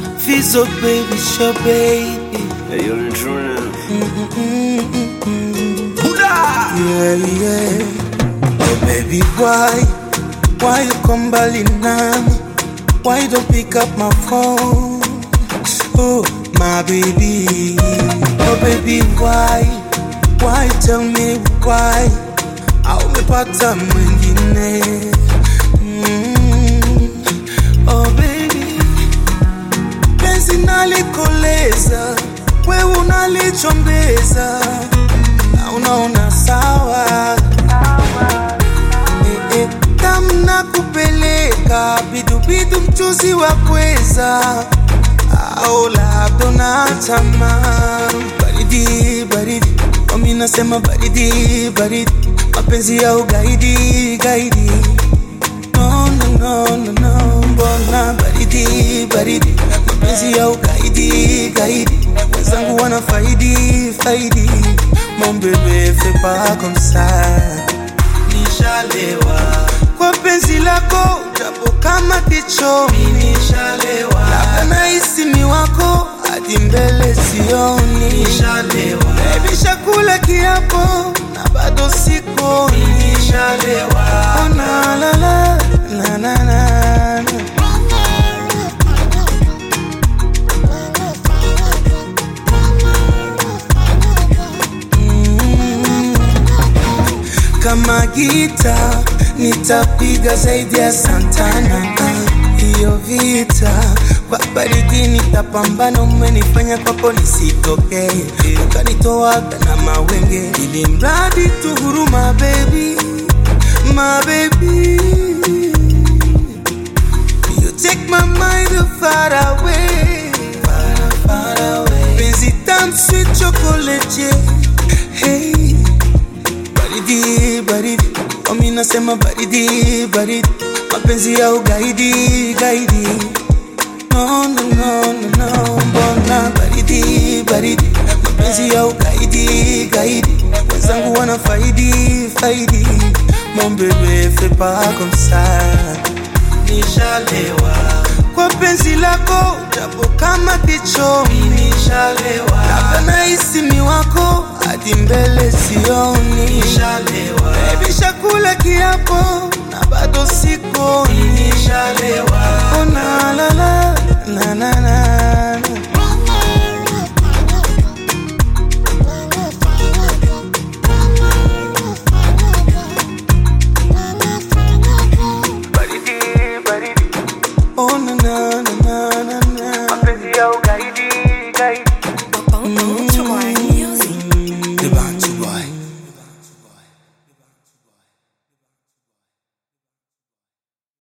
Fizzle baby, sure baby. Hey, you're in true now. Yeah, yeah. Oh baby, why you come balling now? Why you don't pick up my phone? Oh my baby. Oh baby, why you tell me why? Au umepata mwingine? Oh baby, penzi nalikoleza, wewe unalichombeza, na unaona sawa. Tamna kupeleka bidu mchuzi wa kweza, au labda unatama. Baridi, mimi nasema baridi, mapenzi ya ugaidi. No, mbona baridi, mapenzi ya ugaidi. Wenzangu wana faidi, mon bébé fais pas comme ça. Nishalewa kwa penzi lako, japo kama kichomi. Nishalewa labda nahisi ni wako, hadi mbele sioni. Nishalewa baby, shakula kiapo na bado siko. Nishalewa oh, la kama gita nitapiga zaidi ya Santana. Hiyo vita kwa baridi nitapambana, umenifanya kwako nisitoke, ukanitoaga na mawenge, ili mradi tu huruma baby, my baby. You take my mind far away, far away. Benzi tam sweet chocolate, hey. Baridi, mimi nasema baridi, mapenzi ya ugaidi. No, mbona baridi, mapenzi ya ugaidi. Wenzangu wana faidi, mon bébé fais pas comme ça. Nishalewa kwa penzi lako, japo kama kichomi. Nishalewa labda nahisi ni wako, hadi mbele sioni. Nishalewa baby, shakula kiapo na bado siko. Nishalewa oh, la